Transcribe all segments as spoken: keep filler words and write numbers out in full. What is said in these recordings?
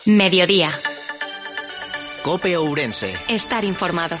Mediodía. COPE Ourense. Estar informado.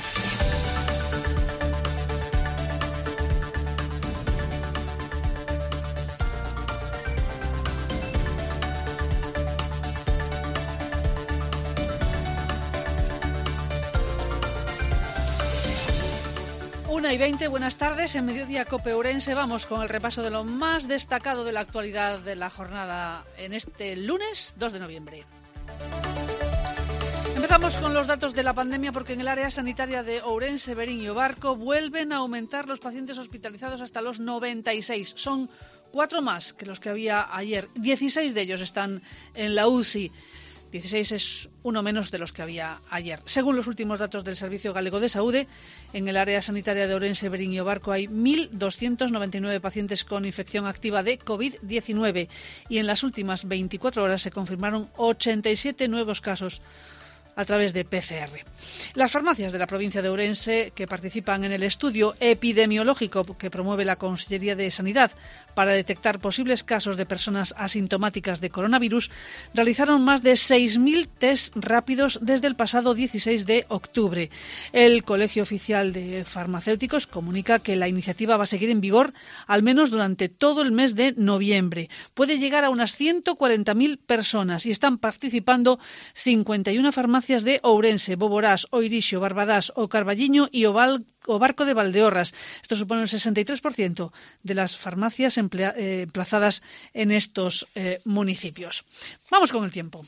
Una y veinte, buenas tardes. En Mediodía COPE Ourense vamos con el repaso de lo más destacado de la actualidad de la jornada en este lunes dos de noviembre. Empezamos con los datos de la pandemia porque en el área sanitaria de Ourense, Verín y Obarco vuelven a aumentar los pacientes hospitalizados hasta los noventa y seis. Son cuatro más que los que había ayer. dieciséis de ellos están en la U C I. dieciséis es uno menos de los que había ayer. Según los últimos datos del Servicio Galego de Saúde, en el área sanitaria de Ourense, Verín y Obarco hay mil doscientos noventa y nueve pacientes con infección activa de covid diecinueve y en las últimas veinticuatro horas se confirmaron ochenta y siete nuevos casos a través de P C R. Las farmacias de la provincia de Ourense, que participan en el estudio epidemiológico que promueve la Consellería de Sanidad para detectar posibles casos de personas asintomáticas de coronavirus, realizaron más de seis mil test rápidos desde el pasado dieciséis de octubre. El Colegio Oficial de Farmacéuticos comunica que la iniciativa va a seguir en vigor al menos durante todo el mes de noviembre. Puede llegar a unas ciento cuarenta mil personas y están participando cincuenta y una farmacias de Ourense, Boborás, Oirixo, Barbadás, O Carballiño y Oval, Obarco de Valdeorras. Esto supone el sesenta y tres por ciento de las farmacias emplea, eh, emplazadas en estos eh, municipios. Vamos con el tiempo.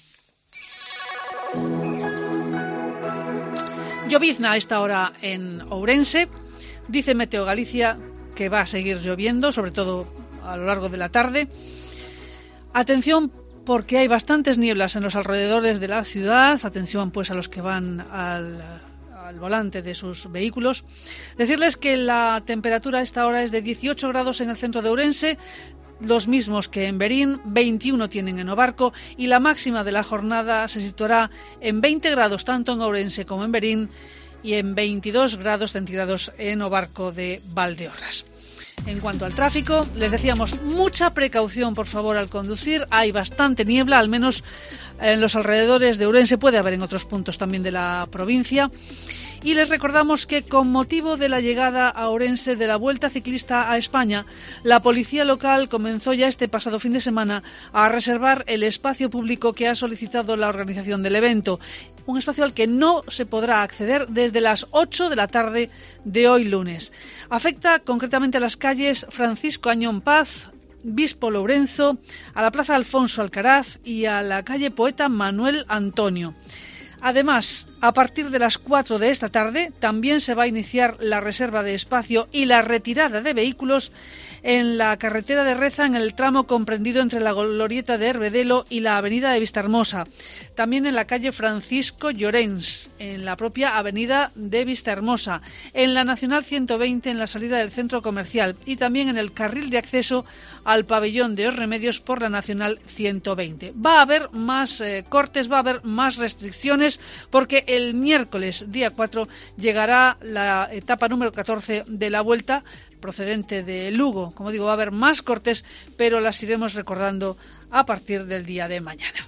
Llovizna a esta hora en Ourense. Dice Meteo Galicia que va a seguir lloviendo, sobre todo a lo largo de la tarde. Atención, porque hay bastantes nieblas en los alrededores de la ciudad. Atención pues a los que van al, al volante de sus vehículos. Decirles que la temperatura a esta hora es de dieciocho grados en el centro de Ourense, los mismos que en Verín, veintiuno tienen en Obarco y la máxima de la jornada se situará en veinte grados tanto en Ourense como en Verín y en veintidós grados centígrados en Obarco de Valdeorras. En cuanto al tráfico, les decíamos mucha precaución, por favor, al conducir. Hay bastante niebla, al menos en los alrededores de Ourense, puede haber en otros puntos también de la provincia. Y les recordamos que con motivo de la llegada a Ourense de la Vuelta Ciclista a España, la policía local comenzó ya este pasado fin de semana a reservar el espacio público que ha solicitado la organización del evento. Un espacio al que no se podrá acceder desde las ocho de la tarde de hoy lunes. Afecta concretamente a las calles Francisco Añón Paz, Bispo Lourenzo, a la Plaza Alfonso Alcaraz y a la calle Poeta Manuel Antonio. Además, a partir de las cuatro de esta tarde también se va a iniciar la reserva de espacio y la retirada de vehículos en la carretera de Reza, en el tramo comprendido entre la glorieta de Herbedelo y la avenida de Vistahermosa. También en la calle Francisco Llorens, en la propia avenida de Vistahermosa. En la Nacional ciento veinte, en la salida del centro comercial. Y también en el carril de acceso al pabellón de Os Remedios por la Nacional ciento veinte. Va a haber más eh, cortes, va a haber más restricciones, porque el miércoles, día cuatro, llegará la etapa número catorce de la Vuelta, procedente de Lugo. Como digo, va a haber más cortes, pero las iremos recordando a partir del día de mañana.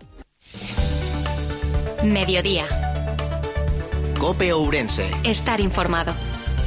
Mediodía. COPE Ourense. Estar informado.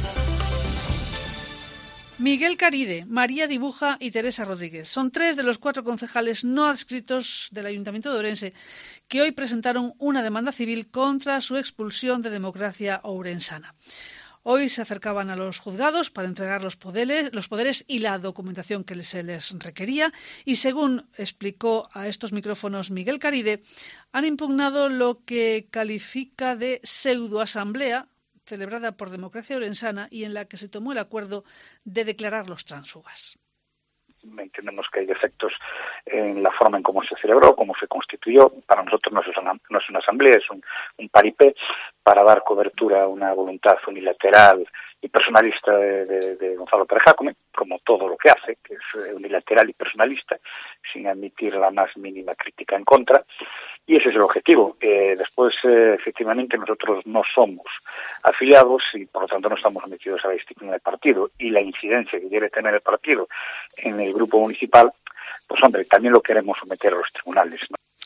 Miguel Caride, María Dibuja y Teresa Rodríguez son tres de los cuatro concejales no adscritos del Ayuntamiento de Ourense que hoy presentaron una demanda civil contra su expulsión de Democracia Ourensana. Hoy se acercaban a los juzgados para entregar los poderes, los poderes y la documentación que se les requería y, según explicó a estos micrófonos Miguel Caride, han impugnado lo que califica de pseudoasamblea celebrada por Democracia Ourensana y en la que se tomó el acuerdo de declarar los tránsfugas. Entendemos que hay defectos en la forma en cómo se celebró, cómo se constituyó. Para nosotros no es una, no es una asamblea, es un, un paripé para dar cobertura a una voluntad unilateral y personalista de, de, de Gonzalo Pérez Jácome, como todo lo que hace, que es unilateral y personalista, sin admitir la más mínima crítica en contra. Y ese es el objetivo. Eh, después, eh, efectivamente, nosotros no somos afiliados y, por lo tanto, no estamos metidos a la disciplina del partido. Y la incidencia que quiere tener el partido en el grupo municipal, pues, hombre, también lo queremos someter a los tribunales, ¿no?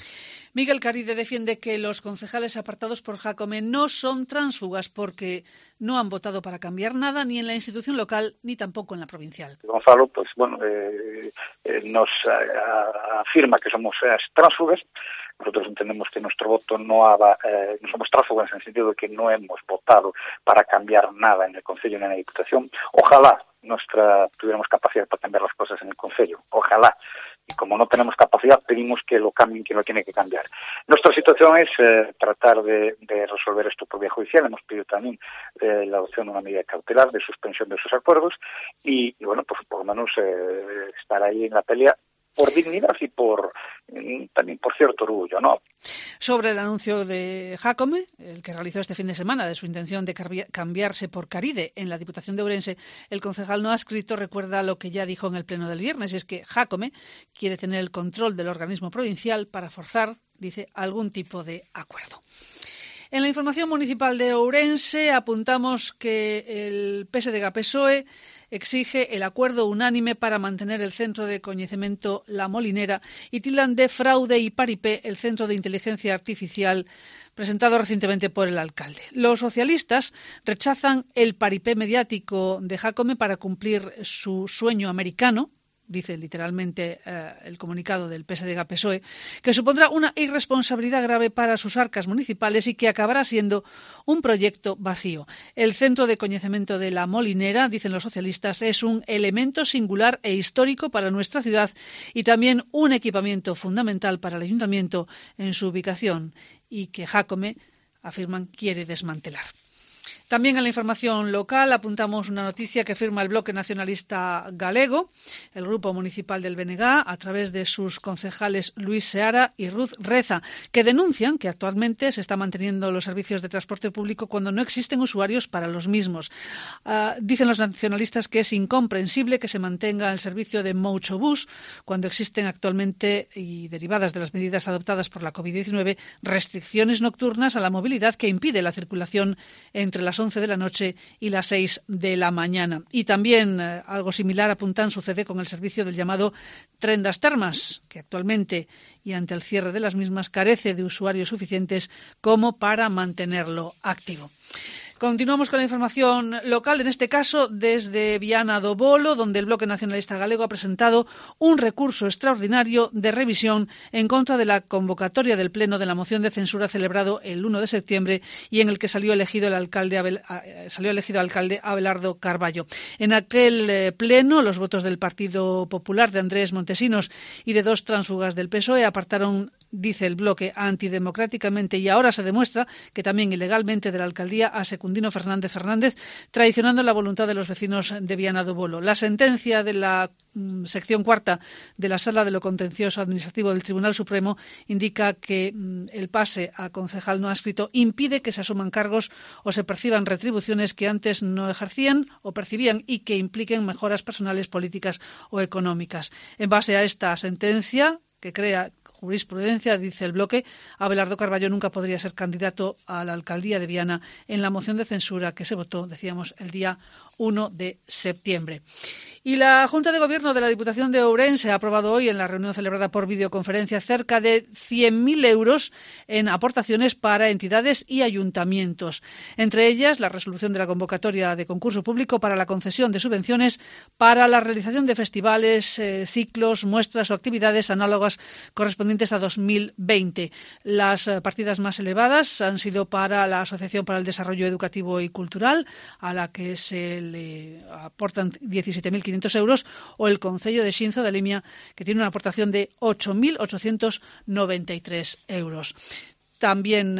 Miguel Caride defiende que los concejales apartados por Jácome no son tránsfugas porque no han votado para cambiar nada ni en la institución local ni tampoco en la provincial. Gonzalo, pues bueno, eh, eh, nos a, a, afirma que somos eh, tránsfugas. Nosotros entendemos que nuestro voto no, ha, eh, no somos tránsfugas en el sentido de que no hemos votado para cambiar nada en el Concello ni en la Diputación. Ojalá nuestra tuviéramos capacidad para cambiar las cosas en el Concello. Ojalá. Y como no tenemos capacidad, pedimos que lo cambien, que lo tiene que cambiar. Nuestra situación es eh, tratar de, de resolver esto por vía judicial. Hemos pedido también eh, la adopción de una medida cautelar de suspensión de esos acuerdos y, y bueno, pues por lo menos eh, estar ahí en la pelea por dignidad y por también por cierto orgullo, ¿no? Sobre el anuncio de Jácome, el que realizó este fin de semana de su intención de cambiarse por Caride en la Diputación de Ourense, el concejal no adscrito recuerda lo que ya dijo en el pleno del viernes, es que Jácome quiere tener el control del organismo provincial para forzar, dice, algún tipo de acuerdo. En la información municipal de Ourense apuntamos que el P S D G P S O E exige el acuerdo unánime para mantener el Centro de Coñecemento La Molinera y tildan de fraude y paripé el Centro de Inteligencia Artificial presentado recientemente por el alcalde. Los socialistas rechazan el paripé mediático de Jácome para cumplir su sueño americano, dice literalmente eh, el comunicado del P S D G P S O E, que supondrá una irresponsabilidad grave para sus arcas municipales y que acabará siendo un proyecto vacío. El Centro de Coñecemento de La Molinera, dicen los socialistas, es un elemento singular e histórico para nuestra ciudad y también un equipamiento fundamental para el ayuntamiento en su ubicación y que Jácome, afirman, quiere desmantelar. También en la información local apuntamos una noticia que firma el Bloque Nacionalista Galego, el Grupo Municipal del B N G, a través de sus concejales Luis Seara y Ruth Reza, que denuncian que actualmente se están manteniendo los servicios de transporte público cuando no existen usuarios para los mismos. Uh, dicen los nacionalistas que es incomprensible que se mantenga el servicio de Mouchobús cuando existen actualmente, y derivadas de las medidas adoptadas por la covid diecinueve, restricciones nocturnas a la movilidad que impide la circulación entre las once de la noche y las seis de la mañana. Y también eh, algo similar apuntan sucede con el servicio del llamado Tren das Termas, que actualmente y ante el cierre de las mismas carece de usuarios suficientes como para mantenerlo activo. Continuamos con la información local, en este caso desde Viana do Bolo, donde el Bloque Nacionalista Galego ha presentado un recurso extraordinario de revisión en contra de la convocatoria del Pleno de la moción de censura celebrado el uno de septiembre y en el que salió elegido el alcalde Abel, salió elegido alcalde Abelardo Carballo. En aquel eh, pleno, los votos del Partido Popular de Andrés Montesinos y de dos tránsfugas del P S O E apartaron, dice el bloque, antidemocráticamente y ahora se demuestra que también ilegalmente de la alcaldía a Secundino Fernández Fernández, traicionando la voluntad de los vecinos de Viana do Bolo. La sentencia de la mm, sección cuarta de la Sala de lo Contencioso Administrativo del Tribunal Supremo indica que mm, el pase a concejal no adscrito impide que se asuman cargos o se perciban retribuciones que antes no ejercían o percibían y que impliquen mejoras personales, políticas o económicas. En base a esta sentencia, que crea jurisprudencia, dice el bloque, Abelardo Carballo nunca podría ser candidato a la alcaldía de Viana en la moción de censura que se votó, decíamos, el día uno de septiembre. Y la Junta de Gobierno de la Diputación de Ourense ha aprobado hoy en la reunión celebrada por videoconferencia cerca de cien mil euros en aportaciones para entidades y ayuntamientos. Entre ellas, la resolución de la convocatoria de concurso público para la concesión de subvenciones para la realización de festivales, eh, ciclos, muestras o actividades análogas correspondientes a dos mil veinte. Las eh, partidas más elevadas han sido para la Asociación para el Desarrollo Educativo y Cultural, a la que se le aportan diecisiete mil quinientos euros, o el Concello de Xinzo de Limia, que tiene una aportación de ocho mil ochocientos noventa y tres euros. También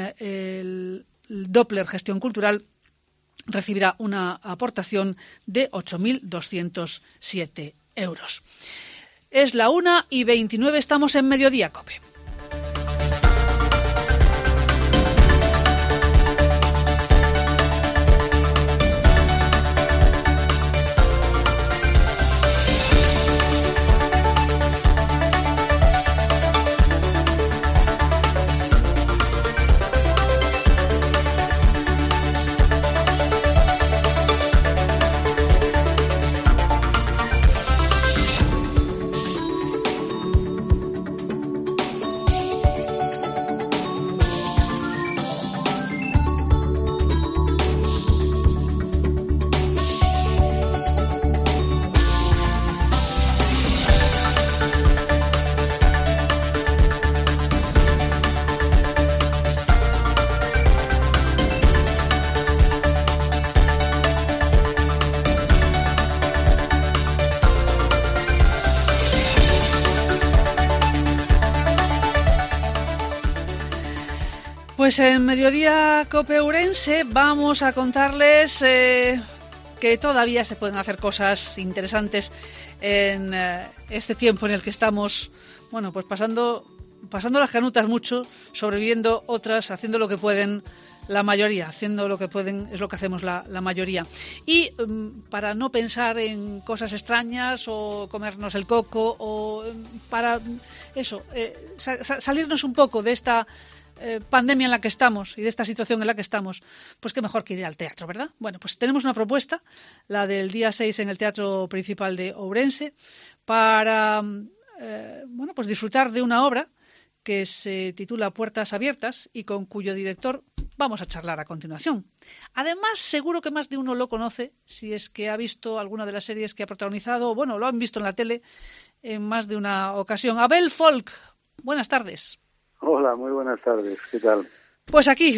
el Doppler Gestión Cultural recibirá una aportación de ocho mil doscientos siete euros. Es la una y veintinueve, estamos en Mediodía COPE. Pues en Mediodía Cope Ourense vamos a contarles eh, que todavía se pueden hacer cosas interesantes en eh, este tiempo en el que estamos, bueno, pues pasando, pasando las canutas mucho, sobreviviendo otras, haciendo lo que pueden la mayoría, haciendo lo que pueden, es lo que hacemos la, la mayoría. Y um, para no pensar en cosas extrañas o comernos el coco, o um, para eso, eh, sa- salirnos un poco de esta eh, pandemia en la que estamos y de esta situación en la que estamos, pues qué mejor que ir al teatro, ¿verdad? Bueno, pues tenemos una propuesta, la del día seis en el Teatro Principal de Ourense, para eh, bueno, pues disfrutar de una obra que se titula Puertas Abiertas y con cuyo director vamos a charlar a continuación. Además, seguro que más de uno lo conoce, si es que ha visto alguna de las series que ha protagonizado, o bueno, lo han visto en la tele en más de una ocasión. Abel Folk, buenas tardes. Hola, muy buenas tardes, ¿qué tal? Pues aquí,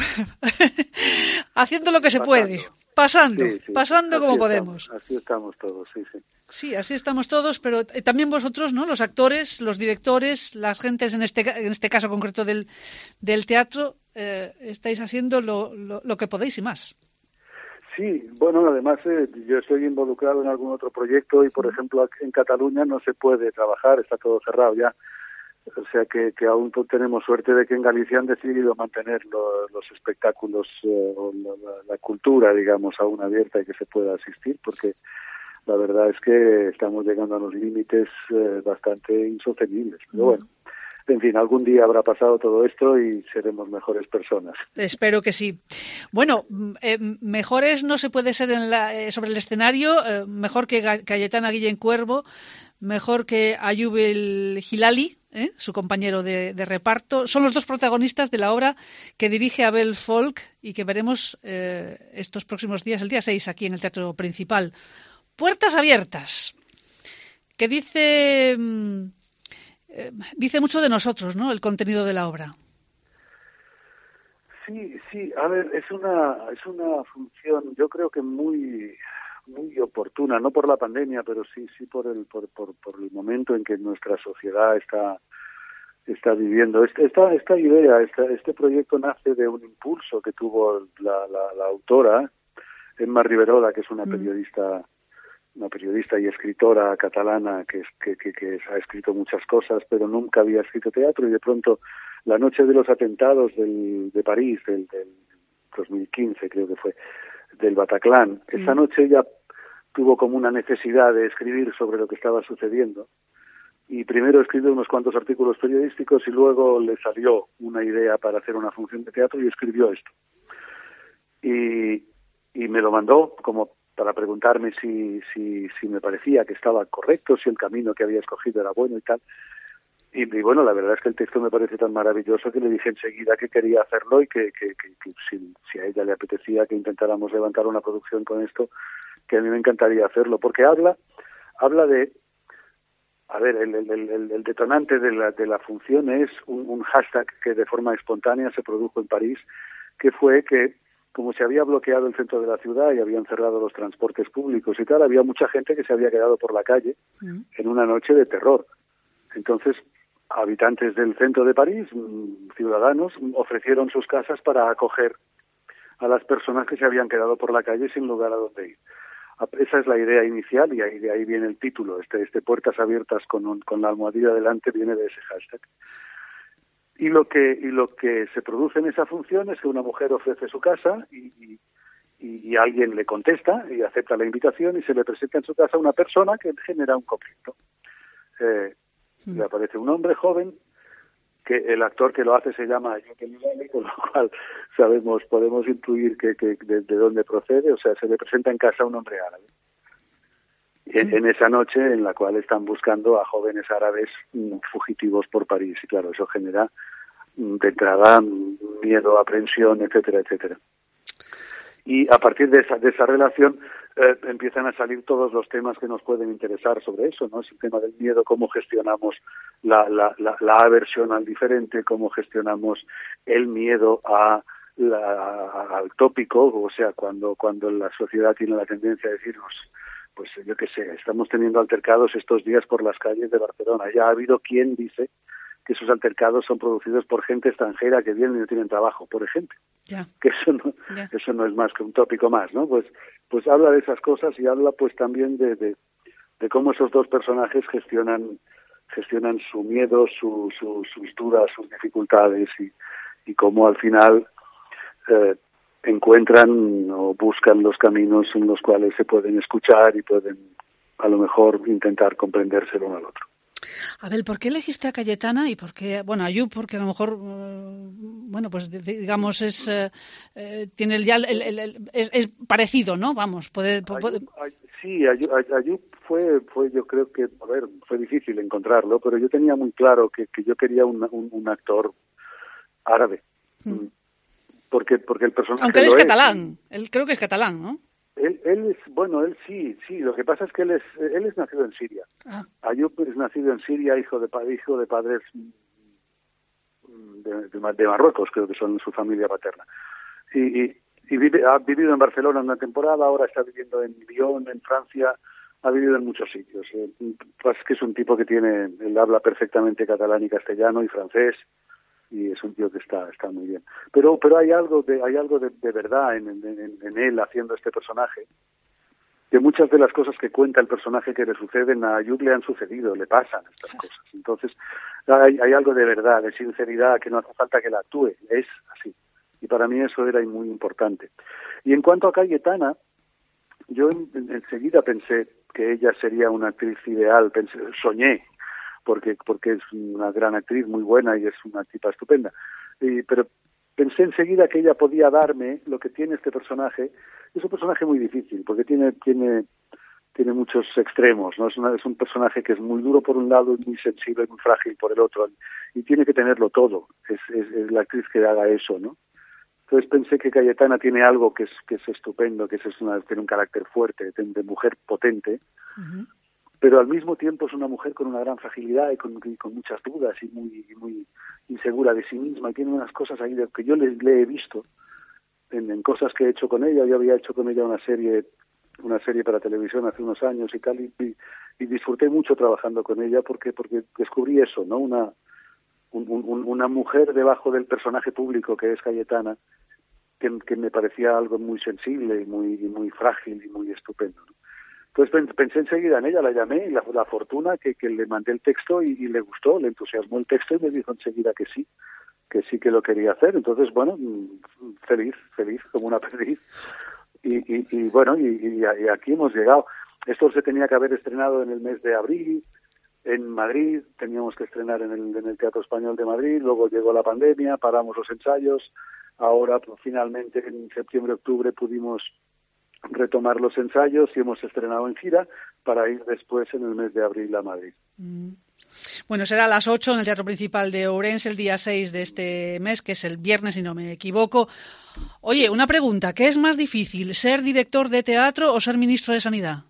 haciendo lo que se pasando. puede, pasando, sí, sí. pasando así como estamos, podemos. Así estamos todos, sí, sí. Sí, así estamos todos, pero también vosotros, ¿no? Los actores, los directores, las gentes en este en este caso concreto del, del teatro, eh, estáis haciendo lo, lo, lo que podéis y más. Sí, bueno, además eh, yo estoy involucrado en algún otro proyecto y, por ejemplo, en Cataluña no se puede trabajar, está todo cerrado ya. O sea que, que aún tenemos suerte de que en Galicia han decidido mantener lo, los espectáculos, eh, o la, la, la cultura, digamos, aún abierta y que se pueda asistir, porque la verdad es que estamos llegando a los límites eh, bastante insostenibles. Pero bueno, en fin, algún día habrá pasado todo esto y seremos mejores personas. Espero que sí. Bueno, eh, mejores no se puede ser en la, eh, sobre el escenario, eh, mejor que Cayetana Guillén Cuervo, mejor que Ayub el Hilali, ¿eh? Su compañero de, de reparto. Son los dos protagonistas de la obra que dirige Abel Folk y que veremos eh, estos próximos días, el día seis, aquí en el Teatro Principal. Puertas Abiertas, que dice eh, dice mucho de nosotros, ¿no? El contenido de la obra. Sí, sí. A ver, es una es una función, yo creo que muy muy oportuna, no por la pandemia, pero sí sí por el por por, por el momento en que nuestra sociedad está está viviendo. Este, esta esta idea, esta, este proyecto nace de un impulso que tuvo la la, la autora Emma Riverola, que es una periodista. una periodista y escritora catalana que, que, que, que ha escrito muchas cosas, pero nunca había escrito teatro, y de pronto, la noche de los atentados del, de París, del, del dos mil quince creo que fue, del Bataclan, sí. Esa noche ella tuvo como una necesidad de escribir sobre lo que estaba sucediendo, y primero escribió unos cuantos artículos periodísticos y luego le salió una idea para hacer una función de teatro y escribió esto. Y, y me lo mandó como para preguntarme si, si, si me parecía que estaba correcto, si el camino que había escogido era bueno y tal. Y, y bueno, la verdad es que el texto me parece tan maravilloso que le dije enseguida que quería hacerlo y que, que, que, que si, si a ella le apetecía que intentáramos levantar una producción con esto, que a mí me encantaría hacerlo, porque habla, habla de, a ver, el, el, el, el detonante de la, de la función es un, un hashtag que de forma espontánea se produjo en París, que fue que como se había bloqueado el centro de la ciudad y habían cerrado los transportes públicos y tal, había mucha gente que se había quedado por la calle mm. en una noche de terror. Entonces, habitantes del centro de París, ciudadanos, ofrecieron sus casas para acoger a las personas que se habían quedado por la calle sin lugar a dónde ir. Esa es la idea inicial y ahí de ahí viene el título. Este, este Puertas Abiertas con, un, con la almohadilla delante viene de ese hashtag. Y lo que y lo que se produce en esa función es que una mujer ofrece su casa y, y, y alguien le contesta y acepta la invitación y se le presenta en su casa una persona que genera un conflicto. Eh, mm. Le aparece un hombre joven, que el actor que lo hace se llama Ayub el Hilali, con lo cual sabemos, podemos intuir que, que de, de dónde procede. O sea, se le presenta en casa un hombre árabe. En, en esa noche en la cual están buscando a jóvenes árabes mm, fugitivos por París. Y claro, eso genera mm, de entrada miedo, aprensión, etcétera, etcétera. Y a partir de esa, de esa relación eh, empiezan a salir todos los temas que nos pueden interesar sobre eso, ¿no? Es el tema del miedo, cómo gestionamos la, la, la, la aversión al diferente, cómo gestionamos el miedo a la, al tópico, o sea, cuando, cuando la sociedad tiene la tendencia a decirnos, pues yo qué sé, estamos teniendo altercados estos días por las calles de Barcelona. Ya ha habido quien dice que esos altercados son producidos por gente extranjera que viene y no tienen trabajo, por ejemplo. Ya. Que eso no, Ya. eso no es más que un tópico más, ¿no? Pues, pues habla de esas cosas y habla pues también de, de, de cómo esos dos personajes gestionan gestionan su miedo, su, su, sus dudas, sus dificultades y, y cómo al final eh, encuentran o buscan los caminos en los cuales se pueden escuchar y pueden a lo mejor intentar comprenderse el uno al otro. Abel, ¿por qué elegiste a Cayetana y por qué, bueno, Ayub? Porque a lo mejor, uh, bueno, pues digamos es uh, eh, tiene el, ya el, el, el, es, es parecido, ¿no? Vamos, puede, puede... Ayub, ay, sí, Ayub, Ayub fue, fue, yo creo que, a ver, fue difícil encontrarlo, pero yo tenía muy claro que, que yo quería un, un, un actor árabe, hmm. porque porque el personaje. Aunque él es lo catalán, es. Él creo que es catalán, ¿no? Él, él es, bueno, él sí, sí, lo que pasa es que él es, él es nacido en Siria. Ah. Ayub es nacido en Siria, hijo de hijo de padres de, de, de Marruecos, creo que son su familia paterna. Y, y, y vive, ha vivido en Barcelona una temporada, ahora está viviendo en Lyon, en Francia, ha vivido en muchos sitios. Eh, pues que es un tipo que tiene, él habla perfectamente catalán y castellano y francés, y es un tío que está está muy bien, pero pero hay algo de hay algo de, de verdad en, en, en él haciendo este personaje, que muchas de las cosas que cuenta el personaje que le suceden a Ayub le han sucedido, le pasan estas cosas. Entonces hay, hay algo de verdad, de sinceridad, que no hace falta que la actúe, es así, y para mí eso era muy importante. Y en cuanto a Cayetana, yo en, en, enseguida pensé que ella sería una actriz ideal, pensé, soñé porque porque es una gran actriz, muy buena y es una tipa estupenda. Y, pero pensé enseguida que ella podía darme lo que tiene este personaje. Es un personaje muy difícil, porque tiene tiene tiene muchos extremos, ¿no? Es, una, es un personaje que es muy duro por un lado y muy sensible y muy frágil por el otro, y tiene que tenerlo todo. Es, es, es la actriz que haga eso, ¿no? Entonces pensé que Cayetana tiene algo que es que es estupendo, que es una, tiene un carácter fuerte, de, de mujer potente, uh-huh. Pero al mismo tiempo es una mujer con una gran fragilidad y con, y con muchas dudas y muy muy insegura de sí misma, y tiene unas cosas ahí de, que yo le, le he visto en, en cosas que he hecho con ella. Yo había hecho con ella una serie una serie para televisión hace unos años y tal, y, y, y disfruté mucho trabajando con ella porque porque descubrí eso, ¿no? Una un, un, una mujer debajo del personaje público que es Cayetana, que, que me parecía algo muy sensible y muy y muy frágil y muy estupendo, ¿no? Entonces pensé enseguida en ella, la llamé, y la, la fortuna que, que le mandé el texto y, y le gustó, le entusiasmó el texto y me dijo enseguida que sí, que sí que lo quería hacer. Entonces, bueno, feliz, feliz, como una perdiz. Y, y, y bueno, y, y, y aquí hemos llegado. Esto se tenía que haber estrenado en el mes de abril, en Madrid, teníamos que estrenar en el, en el Teatro Español de Madrid, luego llegó la pandemia, paramos los ensayos, ahora pues, finalmente en septiembre, octubre pudimos retomar los ensayos y hemos estrenado en gira para ir después en el mes de abril a Madrid. Mm. Bueno, será a las ocho en el Teatro Principal de Ourense el día seis de este mes, que es el viernes, si no me equivoco. Oye, una pregunta, ¿qué es más difícil, ser director de teatro o ser ministro de Sanidad?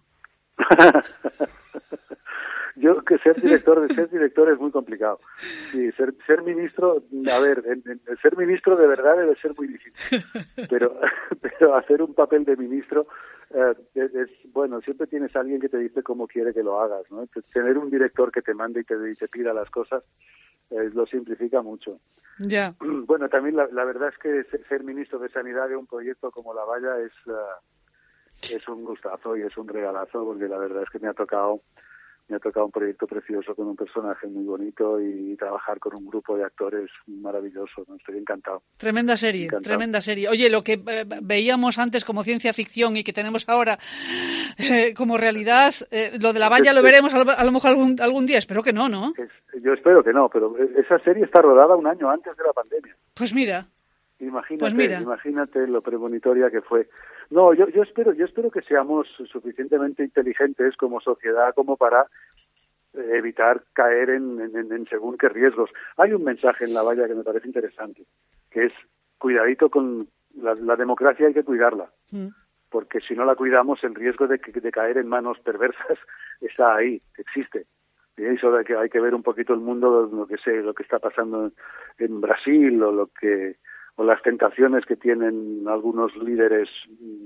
Yo que ser director de ser director es muy complicado. Sí, ser ser ministro, a ver, en, en, ser ministro de verdad debe ser muy difícil. Pero pero hacer un papel de ministro eh, es, es bueno, siempre tienes a alguien que te dice cómo quiere que lo hagas, ¿no? Tener un director que te mande y te, y te pida las cosas eh, lo simplifica mucho. Ya. Yeah. Bueno, también la, la verdad es que ser ministro de Sanidad de un proyecto como La Valla es uh, es un gustazo y es un regalazo, porque la verdad es que me ha tocado Me ha tocado un proyecto precioso con un personaje muy bonito y trabajar con un grupo de actores maravilloso, ¿no? Estoy encantado. Tremenda serie, encantado. tremenda serie. Oye, lo que eh, veíamos antes como ciencia ficción y que tenemos ahora eh, como realidad, eh, lo de La Valla es, lo veremos a lo, a lo mejor algún, algún día, espero que no, ¿no? Es, yo espero que no, pero esa serie está rodada un año antes de la pandemia. Pues mira. Imagínate, pues mira. imagínate lo premonitoria que fue. No, yo, yo espero, yo espero que seamos suficientemente inteligentes como sociedad como para eh, evitar caer en, en, en según qué riesgos. Hay un mensaje en La Valla que me parece interesante, que es cuidadito con la, la democracia, hay que cuidarla, mm. porque si no la cuidamos el riesgo de, de caer en manos perversas está ahí, existe. Y eso de que hay que ver un poquito el mundo, lo que sé, lo que está pasando en Brasil o lo que o las tentaciones que tienen algunos líderes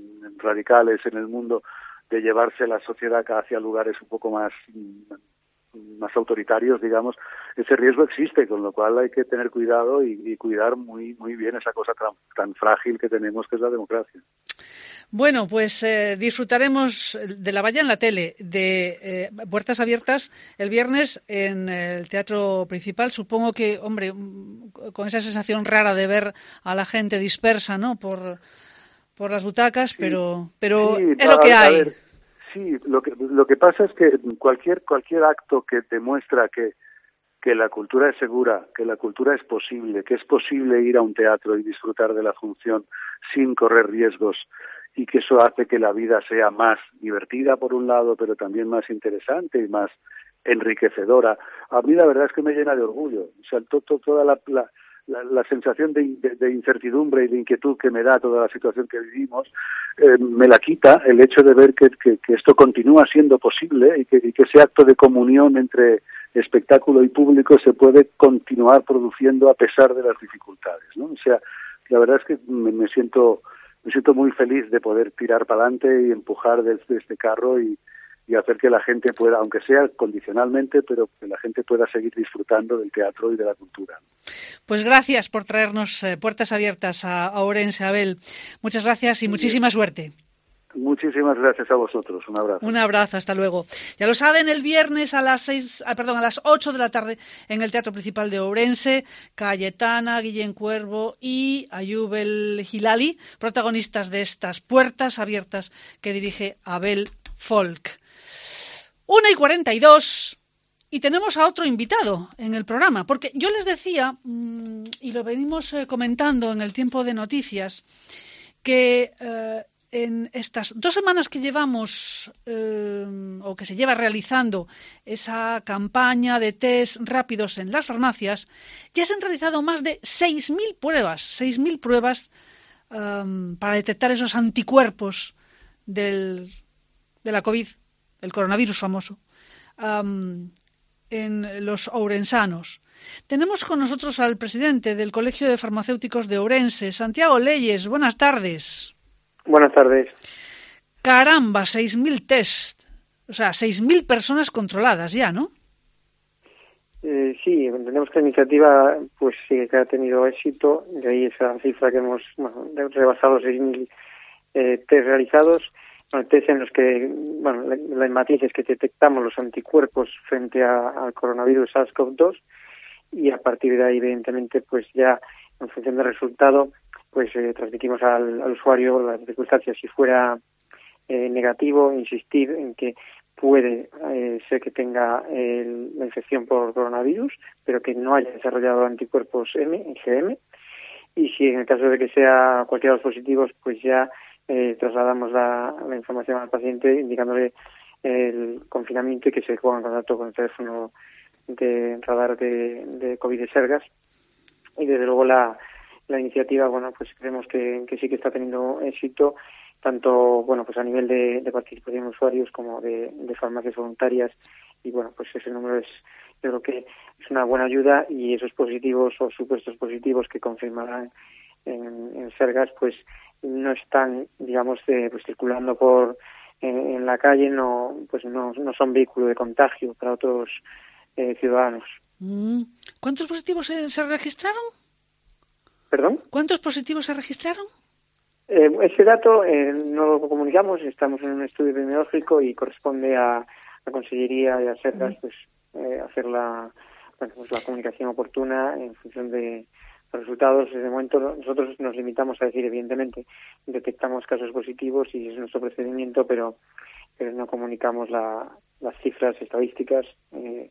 radicales en el mundo de llevarse la sociedad hacia lugares un poco más más autoritarios, digamos, ese riesgo existe, con lo cual hay que tener cuidado y, y cuidar muy muy bien esa cosa tan, tan frágil que tenemos, que es la democracia. Bueno, pues eh, disfrutaremos de La Valla en la tele, de eh, Puertas Abiertas el viernes en el Teatro Principal. Supongo que, hombre, con esa sensación rara de ver a la gente dispersa, ¿no?, por, por las butacas, sí, pero pero sí, es lo que hay. Ver, sí, lo que lo que pasa es que cualquier cualquier acto que demuestra que que la cultura es segura, que la cultura es posible, que es posible ir a un teatro y disfrutar de la función sin correr riesgos, y que eso hace que la vida sea más divertida por un lado, pero también más interesante y más enriquecedora. A mí la verdad es que me llena de orgullo. O sea, to, to, toda la, la, la, la sensación de, de, de incertidumbre y de inquietud que me da toda la situación que vivimos, eh, me la quita el hecho de ver que, que, que esto continúa siendo posible y que, y que ese acto de comunión entre espectáculo y público se puede continuar produciendo a pesar de las dificultades, ¿no? O sea, la verdad es que me, me siento me siento muy feliz de poder tirar para adelante y empujar desde este carro y, y hacer que la gente pueda, aunque sea condicionalmente, pero que la gente pueda seguir disfrutando del teatro y de la cultura. Pues gracias por traernos eh, Puertas Abiertas a, a Ourense, Abel. Muchas gracias y muchísima suerte. Muchísimas gracias a vosotros. Un abrazo. Un abrazo, hasta luego. Ya lo saben, el viernes a las seis, ah, perdón, a las ocho de la tarde en el Teatro Principal de Ourense, Cayetana, Guillén Cuervo y Ayub El Hilali, protagonistas de estas Puertas Abiertas que dirige Abel Folk. Una y cuarenta y dos, y tenemos a otro invitado en el programa, porque yo les decía, y lo venimos comentando en el tiempo de noticias, que eh, en estas dos semanas que llevamos, eh, o que se lleva realizando esa campaña de test rápidos en las farmacias, ya se han realizado más de seis mil pruebas, seis mil pruebas um, para detectar esos anticuerpos del, de la COVID, el coronavirus famoso, um, en los ourensanos. Tenemos con nosotros al presidente del Colegio de Farmacéuticos de Ourense, Santiago Leyes. Buenas tardes. Buenas tardes. Caramba, seis mil test, o sea, seis mil personas controladas ya, ¿no? Eh, sí, entendemos que la iniciativa pues sí que ha tenido éxito, de ahí esa cifra que hemos bueno, rebasado seis mil eh, test realizados, bueno, test en los que, bueno, la, la matiz es que detectamos los anticuerpos frente a, al coronavirus SARS-CoV dos y a partir de ahí, evidentemente, pues ya en función del resultado, pues eh, transmitimos al, al usuario las circunstancias. Si fuera eh, negativo, insistir en que puede eh, ser que tenga eh, la infección por coronavirus, pero que no haya desarrollado anticuerpos M, I G M, y si en el caso de que sea cualquiera de los positivos, pues ya eh, trasladamos la, la información al paciente indicándole el confinamiento y que se ponga en contacto con el teléfono de radar de, de COVID de Sergas. Y desde luego la La iniciativa, bueno, pues creemos que, que sí que está teniendo éxito, tanto, bueno, pues a nivel de, de participación de usuarios como de, de farmacias voluntarias, y bueno, pues ese número es, yo creo que es una buena ayuda, y esos positivos o supuestos positivos que confirmarán en, en Sergas, pues no están, digamos, eh, pues circulando por en, en la calle, no, pues no, no son vehículo de contagio para otros eh, ciudadanos. ¿Cuántos positivos se, se registraron? ¿Perdón? ¿Cuántos positivos se registraron? Eh, ese dato eh, no lo comunicamos, estamos en un estudio epidemiológico y corresponde a la Consellería y a Sergas pues, eh, hacer la, bueno, pues la comunicación oportuna en función de los resultados. De momento nosotros nos limitamos a decir, evidentemente, detectamos casos positivos y es nuestro procedimiento, pero, pero no comunicamos la, las cifras estadísticas, eh,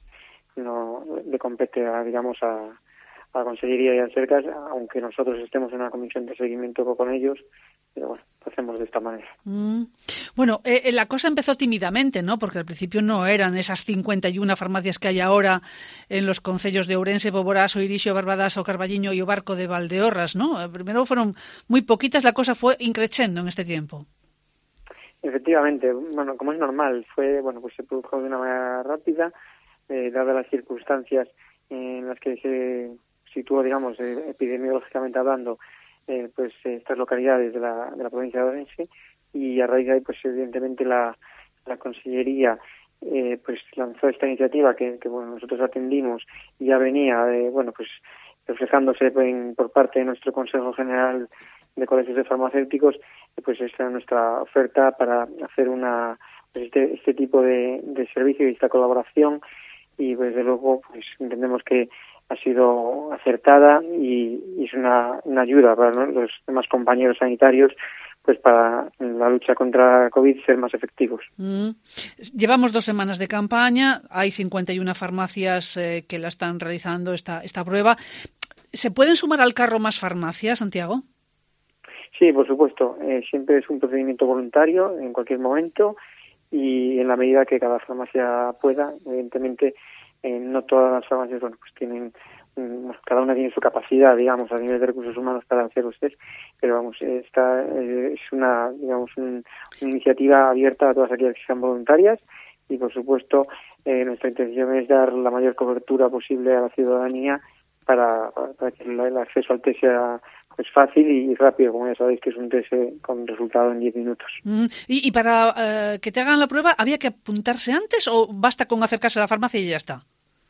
no le compete, a, digamos, a a la Consellería y al Sergas, aunque nosotros estemos en una comisión de seguimiento con ellos, pero bueno, lo hacemos de esta manera. Mm. Bueno, eh, la cosa empezó tímidamente, ¿no? Porque al principio no eran esas cincuenta y una farmacias que hay ahora en los concellos de Ourense, Boborás, Oirixo, Barbadás, o Carballiño y o Barco de Valdeorras, ¿no? Primero fueron muy poquitas, la cosa fue increciendo en este tiempo. Efectivamente, bueno, como es normal, fue, bueno, pues se produjo de una manera rápida, eh, dadas las circunstancias en las que se situó, digamos, eh, epidemiológicamente hablando, eh, pues eh, estas localidades de la, de la provincia de Ourense, y a raíz de ahí, pues evidentemente la, la Consellería eh, pues lanzó esta iniciativa que, que bueno, nosotros atendimos y ya venía, de, bueno, pues reflejándose en, por parte de nuestro Consejo General de Colegios de Farmacéuticos, pues esta es nuestra oferta para hacer una pues este, este tipo de, de servicio y esta colaboración, y pues desde luego pues entendemos que ha sido acertada y, y es una, una ayuda para, ¿no?, los demás compañeros sanitarios, pues para la lucha contra COVID ser más efectivos. Mm. Llevamos dos semanas de campaña, hay cincuenta y una farmacias eh, que la están realizando esta, esta prueba. ¿Se pueden sumar al carro más farmacias, Santiago? Sí, por supuesto. Eh, siempre es un procedimiento voluntario en cualquier momento y en la medida que cada farmacia pueda. Evidentemente, eh, no todas las farmacias, bueno, pues tienen, um, cada una tiene su capacidad, digamos, a nivel de recursos humanos para hacer los test, pero vamos, esta eh, es una, digamos, un, una iniciativa abierta a todas aquellas que sean voluntarias y, por supuesto, eh, nuestra intención es dar la mayor cobertura posible a la ciudadanía para, para, para que el, el acceso al test sea pues fácil y rápido, como ya sabéis que es un test con resultado en diez minutos. Mm. ¿Y, y para eh, que te hagan la prueba, había que apuntarse antes o basta con acercarse a la farmacia y ya está?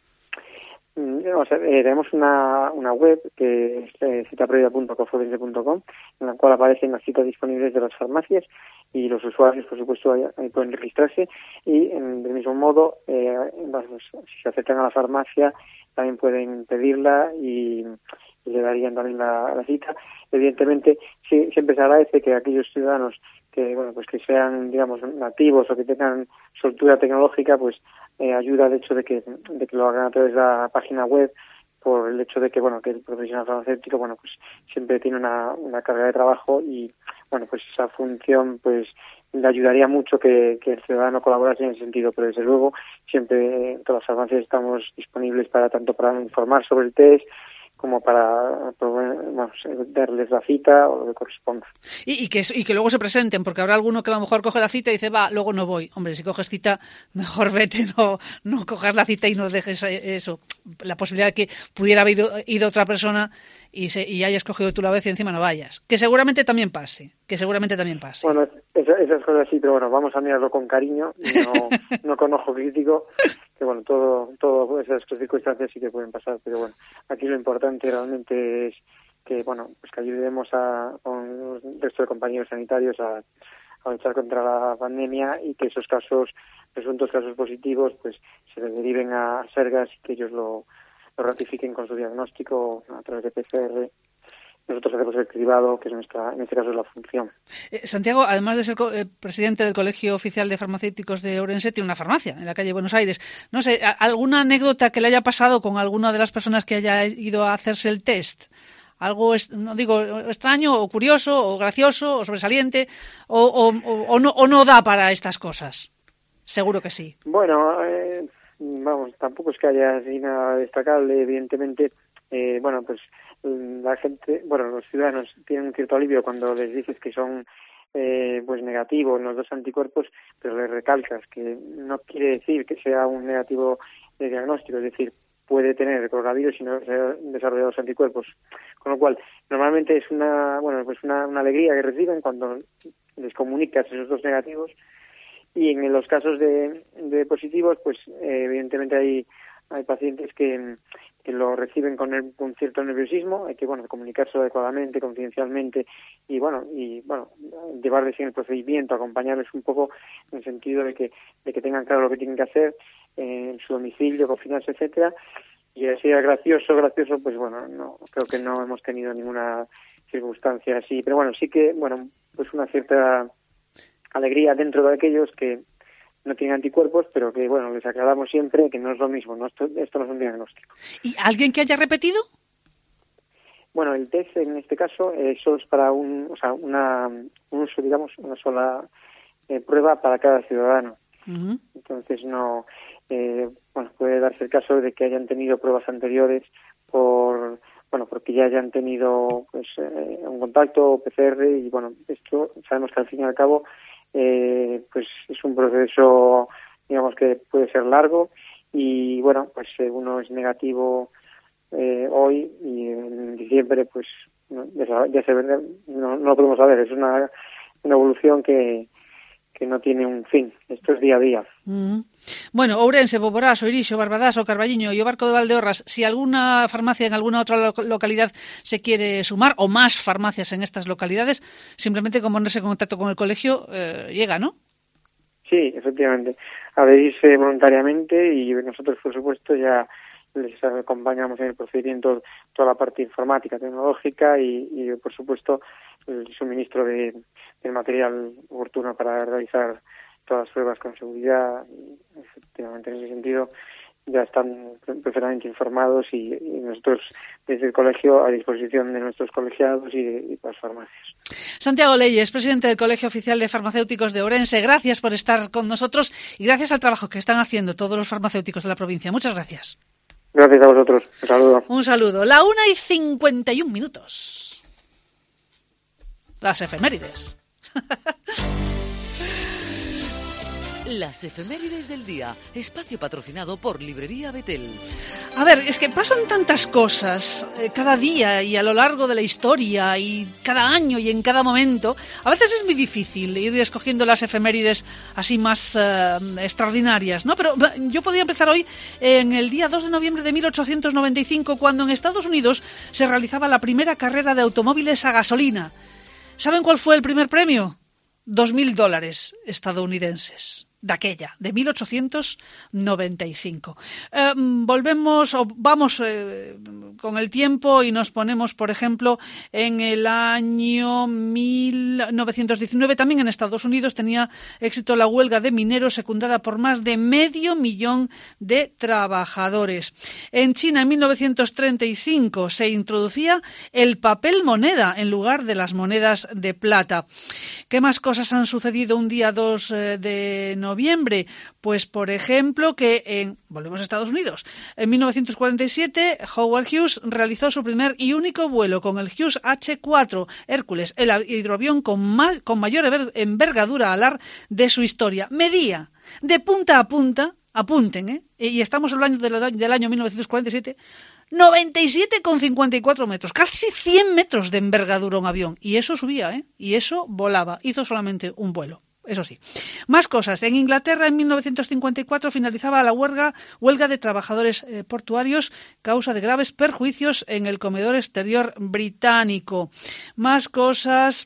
Mm, o sea, eh, tenemos una, una web que es eh, citaprevia punto coforense punto com, en la cual aparecen las citas disponibles de las farmacias y los usuarios, por supuesto, ahí, ahí pueden registrarse y en, del mismo modo, eh, pues, si se acercan a la farmacia, también pueden pedirla y y le darían también la, la cita. Evidentemente, sí, siempre se agradece que aquellos ciudadanos que bueno pues que sean, digamos, nativos o que tengan soltura tecnológica, pues eh, ayuda el hecho de que de que lo hagan a través de la página web, por el hecho de que bueno que el profesional farmacéutico bueno pues siempre tiene una, una carga de trabajo y bueno pues esa función pues le ayudaría mucho que, que el ciudadano colaborase en ese sentido, pero desde luego siempre en todas las farmacias estamos disponibles para tanto para informar sobre el test como para bueno, darles la cita o lo que corresponda. Y, y, que, y que luego se presenten, porque habrá alguno que a lo mejor coge la cita y dice, va, luego no voy. Hombre, si coges cita, mejor vete, no, no cojas la cita y no dejes eso. La posibilidad de que pudiera haber ido, ido otra persona y, se, y hayas cogido tú la vez y encima no vayas. Que seguramente también pase, que seguramente también pase. Bueno, esa, esas cosas sí, pero bueno, vamos a mirarlo con cariño y no, no con ojo crítico, que bueno, todo, todo esas circunstancias sí que pueden pasar, pero bueno, aquí lo importante realmente es que bueno, pues que ayudemos a con el resto de compañeros sanitarios a, a luchar contra la pandemia y que esos casos, presuntos casos positivos, pues se les deriven a Sergas y que ellos lo, lo ratifiquen con su diagnóstico a través de P C R. Nosotros hacemos el cribado, que es nuestra, en este caso es la función. Eh, Santiago, además de ser co- eh, presidente del Colegio Oficial de Farmacéuticos de Ourense, tiene una farmacia en la calle Buenos Aires. No sé, ¿alguna anécdota que le haya pasado con alguna de las personas que haya ido a hacerse el test? Algo, no digo extraño o curioso o gracioso o sobresaliente o, o, o, o, no, o no da para estas cosas. Seguro que sí. Bueno, eh, vamos, tampoco es que haya así nada destacable, evidentemente. Eh, bueno, pues la gente, bueno, los ciudadanos tienen un cierto alivio cuando les dices que son eh, pues negativos los dos anticuerpos, pero les recalcas que no quiere decir que sea un negativo de diagnóstico, es decir, puede tener coronavirus y no desarrollar los anticuerpos, con lo cual normalmente es una bueno pues una, una alegría que reciben cuando les comunicas esos dos negativos, y en los casos de, de positivos pues eh, evidentemente hay hay pacientes que, que lo reciben con, el, con cierto nerviosismo, hay que bueno comunicarse adecuadamente, confidencialmente y bueno y bueno llevarles en el procedimiento, acompañarles un poco en el sentido de que de que tengan claro lo que tienen que hacer eh, en su domicilio, confinarse, etcétera. Y así gracioso, gracioso, pues bueno, no creo que no hemos tenido ninguna circunstancia así, pero bueno, sí que bueno pues una cierta alegría dentro de aquellos que no tienen anticuerpos, pero que, bueno, les aclaramos siempre que no es lo mismo, no esto, esto no es un diagnóstico. ¿Y alguien que haya repetido? Bueno, el test en este caso eh, solo es para un, o sea, una, un uso, digamos, una sola eh, prueba para cada ciudadano. Uh-huh. Entonces no, eh, bueno, puede darse el caso de que hayan tenido pruebas anteriores por, bueno, porque ya hayan tenido pues eh, un contacto, P C R y bueno, esto sabemos que al fin y al cabo Eh, pues es un proceso, digamos, que puede ser largo y bueno, pues eh, uno es negativo eh, hoy y en diciembre pues no, ya, ya se no, no lo podemos saber, es una, una evolución que, que no tiene un fin. Esto es día a día. Mm. Bueno, Ourense, Boborás, Oirixo, Barbadás o Carballiño y o Barco de Valdeorras, si alguna farmacia en alguna otra lo- localidad se quiere sumar, o más farmacias en estas localidades, simplemente con ponerse en contacto con el colegio, eh, llega, ¿no? Sí, efectivamente. Adherirse voluntariamente y nosotros, por supuesto, ya les acompañamos en el procedimiento toda la parte informática, tecnológica y, y por supuesto, el suministro de, del material oportuno para realizar todas las pruebas con seguridad. Y, efectivamente, en ese sentido, ya están perfectamente informados y, y nosotros, desde el colegio, a disposición de nuestros colegiados y de, y de las farmacias. Santiago Leyes, presidente del Colegio Oficial de Farmacéuticos de Ourense, gracias por estar con nosotros y gracias al trabajo que están haciendo todos los farmacéuticos de la provincia. Muchas gracias. Gracias a vosotros. Un saludo. Un saludo. La una y cincuenta y un minutos. Las efemérides. Las efemérides del día, espacio patrocinado por Librería Betel. A ver, es que pasan tantas cosas eh, cada día y a lo largo de la historia y cada año y en cada momento. A veces es muy difícil ir escogiendo las efemérides así más eh, extraordinarias, ¿no? Pero yo podía empezar hoy en el día dos de noviembre de mil ochocientos noventa y cinco, cuando en Estados Unidos se realizaba la primera carrera de automóviles a gasolina. ¿Saben cuál fue el primer premio? Dos mil dólares estadounidenses. De aquella, de mil ochocientos noventa y cinco. Eh, volvemos, o vamos eh, con el tiempo y nos ponemos, por ejemplo, en el año mil novecientos diecinueve, también en Estados Unidos tenía éxito la huelga de mineros, secundada por más de medio millón de trabajadores. En China, en mil novecientos treinta y cinco, se introducía el papel moneda en lugar de las monedas de plata. ¿Qué más cosas han sucedido un día dos de noviembre? Noviembre, pues por ejemplo que en, volvemos a Estados Unidos, en mil novecientos cuarenta y siete Howard Hughes realizó su primer y único vuelo con el Hughes H cuatro Hércules, el hidroavión con, más, con mayor envergadura alar de su historia. Medía de punta a punta, apunten, ¿eh? Y estamos hablando del, del año mil novecientos cuarenta y siete, noventa y siete coma cincuenta y cuatro metros, casi cien metros de envergadura un avión. Y eso subía, ¿eh? Y eso volaba, hizo solamente un vuelo. Eso sí. Más cosas. En Inglaterra, en mil novecientos cincuenta y cuatro, finalizaba la huelga, huelga de trabajadores eh, portuarios, causa de graves perjuicios en el comedor exterior británico. Más cosas.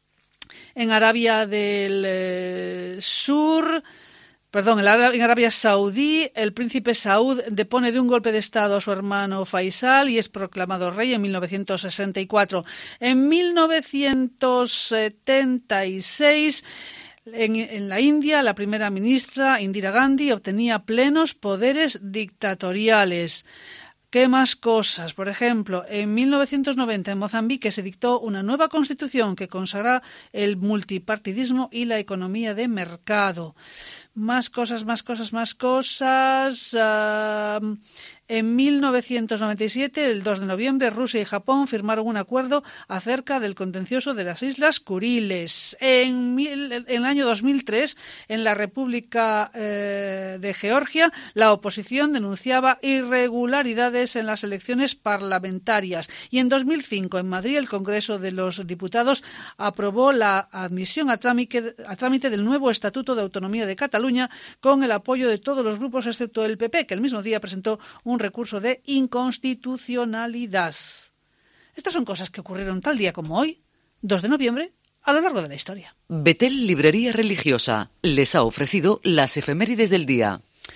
En Arabia del eh, Sur... Perdón, en Arabia Saudí, el príncipe Saúd depone de un golpe de Estado a su hermano Faisal y es proclamado rey en mil novecientos sesenta y cuatro. En mil novecientos setenta y seis... En, en la India, la primera ministra, Indira Gandhi, obtenía plenos poderes dictatoriales. ¿Qué más cosas? Por ejemplo, en mil novecientos noventa en Mozambique se dictó una nueva constitución que consagra el multipartidismo y la economía de mercado. Más cosas, más cosas, más cosas. Uh, en mil novecientos noventa y siete, el dos de noviembre, Rusia y Japón firmaron un acuerdo acerca del contencioso de las Islas Kuriles. En, mil, en el año dos mil tres, en la República eh, de Georgia, la oposición denunciaba irregularidades en las elecciones parlamentarias. Y en dos mil cinco, en Madrid, el Congreso de los Diputados aprobó la admisión a trámite, a trámite del nuevo Estatuto de Autonomía de Cataluña con el apoyo de todos los grupos excepto el P P, que el mismo día presentó un recurso de inconstitucionalidad. Estas son cosas que ocurrieron tal día como hoy, dos de noviembre, a lo largo de la historia. Betel Librería Religiosa les ha ofrecido las efemérides del día.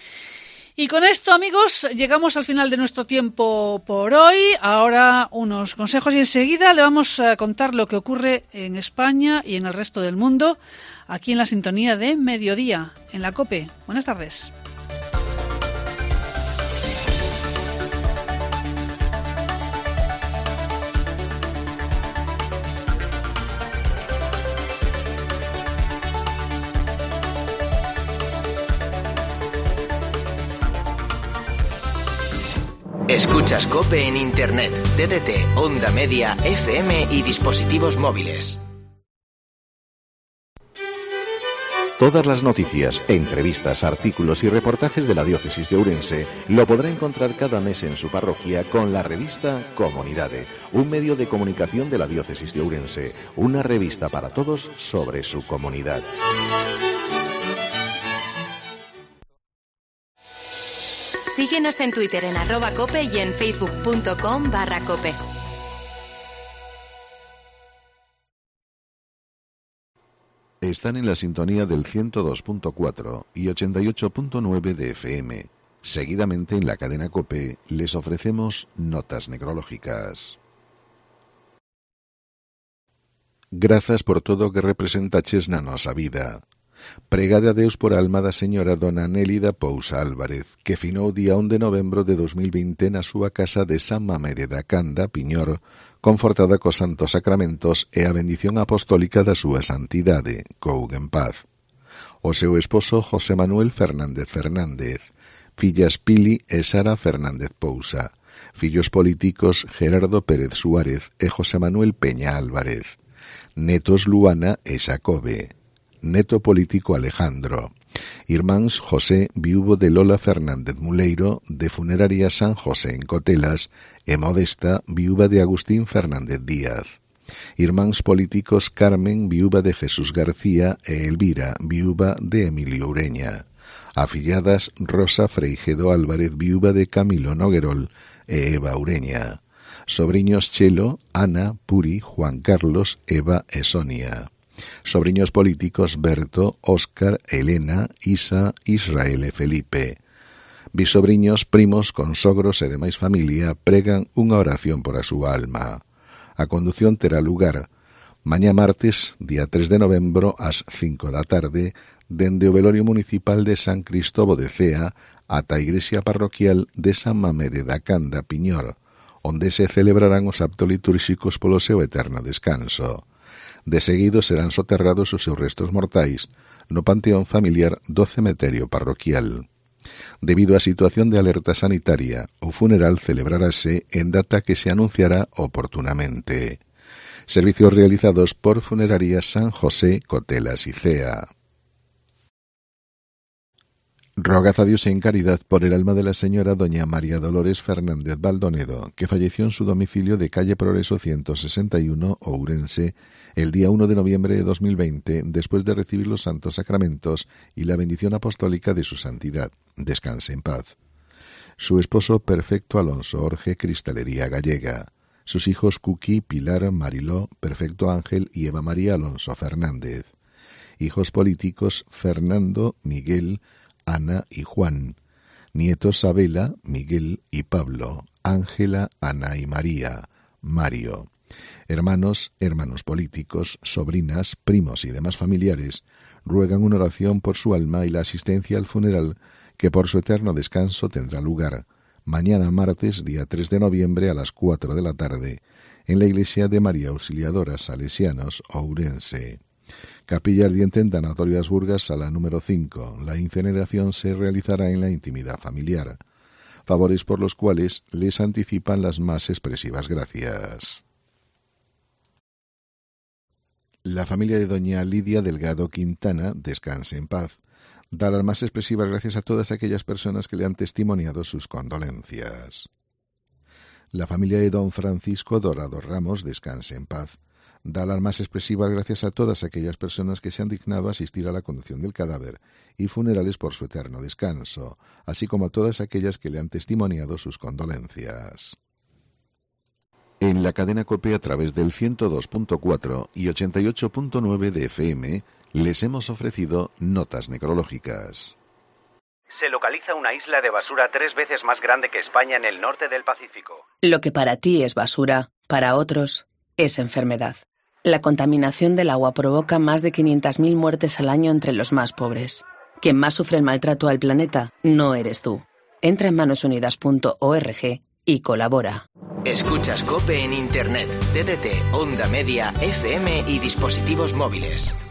Y con esto, amigos, llegamos al final de nuestro tiempo por hoy. Ahora unos consejos y enseguida le vamos a contar lo que ocurre en España y en el resto del mundo, aquí en la sintonía de Mediodía, en la COPE. Buenas tardes. Escuchas COPE en Internet, D D T, Onda Media, F M y dispositivos móviles. Todas las noticias, entrevistas, artículos y reportajes de la Diócesis de Ourense lo podrá encontrar cada mes en su parroquia con la revista Comunidade, un medio de comunicación de la Diócesis de Ourense, una revista para todos sobre su comunidad. Síguenos en Twitter en arroba cope y en facebook.com barra cope. Están en la sintonía del ciento dos punto cuatro y ochenta y ocho punto nueve de F M. Seguidamente en la cadena COPE les ofrecemos notas necrológicas. Grazas por todo que representaches na nosa vida. Pregade a Deus por a alma da señora dona Nélida Pousa Álvarez, que finou día un de novembro de dos mil veinte na súa casa de San Mamede da Canda, Piñor, confortada cos santos sacramentos e a bendición apostólica da súa santidade, cougue en paz. O seu esposo José Manuel Fernández Fernández, fillas Pili e Sara Fernández Pousa, fillos políticos Gerardo Pérez Suárez e José Manuel Peña Álvarez, netos Luana e Xacobe, neto político Alejandro, irmáns José, viúvo de Lola Fernández Muleiro, de Funeraria San José en Cotelas, e Modesta, viúva de Agustín Fernández Díaz, irmáns políticos Carmen, viúva de Jesús García, e Elvira, viúva de Emilio Ureña, afilladas Rosa Freijedo Álvarez, viúva de Camilo Noguerol e Eva Ureña, sobriños Chelo, Ana, Puri, Juan Carlos, Eva e Sonia, sobriños políticos Berto, Óscar, Elena, Isa, Israel e Felipe, bisobriños, primos, consogros e demais familia pregan unha oración por a súa alma. A condución terá lugar mañá martes, día tres de novembro, ás cinco da tarde, dende o velorio municipal de San Cristobo de Cea ata a igrexa parroquial de San Mamede da Canda, Piñor, onde se celebrarán os actos litúrxicos polo seu eterno descanso. De seguido serán soterrados os seus restos mortais no panteón familiar do cemiterio parroquial. Debido á situación de alerta sanitaria, o funeral celebrarase en data que se anunciará oportunamente. Servicios realizados por Funeraria San José, Cotelas y Cea. Rogad a Dios en caridad por el alma de la señora doña María Dolores Fernández Baldonedo, que falleció en su domicilio de calle Progreso ciento sesenta y uno, Ourense, el día uno de noviembre de dos mil veinte, después de recibir los santos sacramentos y la bendición apostólica de su santidad. Descanse en paz. Su esposo Perfecto Alonso Orge, Cristalería Gallega. Sus hijos Cuqui, Pilar, Mariló, Perfecto Ángel y Eva María Alonso Fernández. Hijos políticos Fernando, Miguel, Ana y Juan. Nietos Sabela, Miguel y Pablo. Ángela, Ana y María. Mario. Hermanos, hermanos políticos, sobrinas, primos y demás familiares ruegan una oración por su alma y la asistencia al funeral que por su eterno descanso tendrá lugar mañana martes, día tres de noviembre a las cuatro de la tarde en la iglesia de María Auxiliadora Salesianos, Ourense. Capilla ardiente en Tanatorio Asburgas, sala número cinco. La incineración se realizará en la intimidad familiar. Favores por los cuales les anticipan las más expresivas gracias. La familia de doña Lidia Delgado Quintana, descanse en paz, da las más expresivas gracias a todas aquellas personas que le han testimoniado sus condolencias. La familia de don Francisco Dorado Ramos, descanse en paz, da las más expresivas gracias a todas aquellas personas que se han dignado a asistir a la conducción del cadáver y funerales por su eterno descanso, así como a todas aquellas que le han testimoniado sus condolencias. En la cadena COPE a través del ciento dos punto cuatro y ochenta y ocho punto nueve de F M les hemos ofrecido notas necrológicas. Se localiza una isla de basura tres veces más grande que España en el norte del Pacífico. Lo que para ti es basura, para otros es enfermedad. La contaminación del agua provoca más de quinientas mil muertes al año entre los más pobres. Quien más sufre el maltrato al planeta no eres tú. Entra en manos unidas punto org y colabora. Escuchas COPE en Internet, T D T, Onda Media, F M y dispositivos móviles.